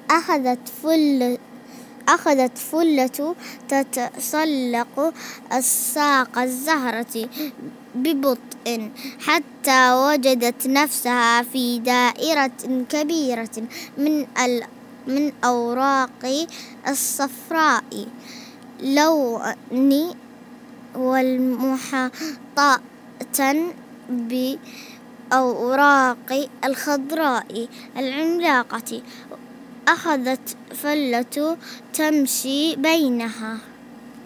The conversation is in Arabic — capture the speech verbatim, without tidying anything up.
أخذت فل أخذت فلة تتسلق الساق الزهرة ببطء حتى وجدت نفسها في دائرة كبيرة من ال من أوراق الصفراء لون والمحاطة بأوراق الخضراء العملاقة. أخذت فلة تمشي بينها